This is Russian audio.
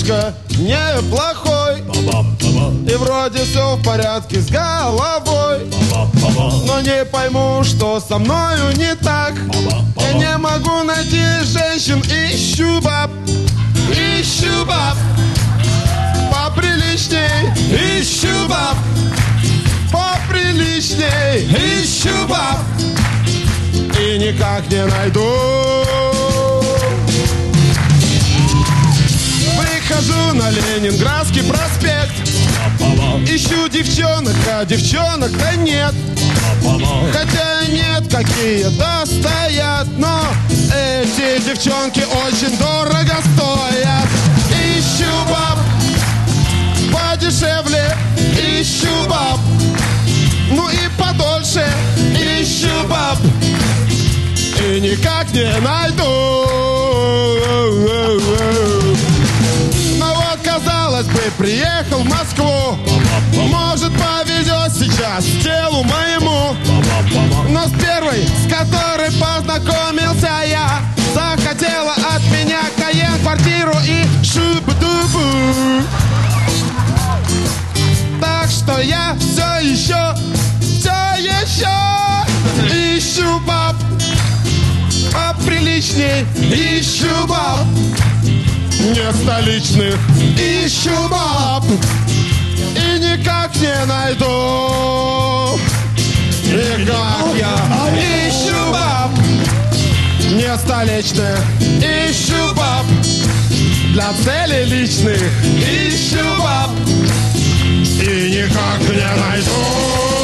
парнишка неплохой, и вроде все в порядке с головой, но не пойму, что со мною не так. Я не могу найти женщин, ищу баб поприличней, ищу баб поприличней, ищу баб и никак не найду. Выхожу на Ленинградский проспект, ищу девчонок, а девчонок-то нет. Хотя нет, какие-то стоят, но эти девчонки очень дорого стоят. Ищу баб подешевле, ищу баб, ну и подольше, ищу баб и никак не найду. Но вот, казалось бы, приехал в Москву, может, повезет сейчас телу моему. Но с первой, с которой познакомился я, захотела от меня Кайен, квартиру и шубу-дубу. Так что я все еще ищу баб поприличней, ищу баб не столичных, ищу баб и никак не найду. Никак я ищу баб не столичных, ищу баб для целей личных, ищу баб и никак не найду.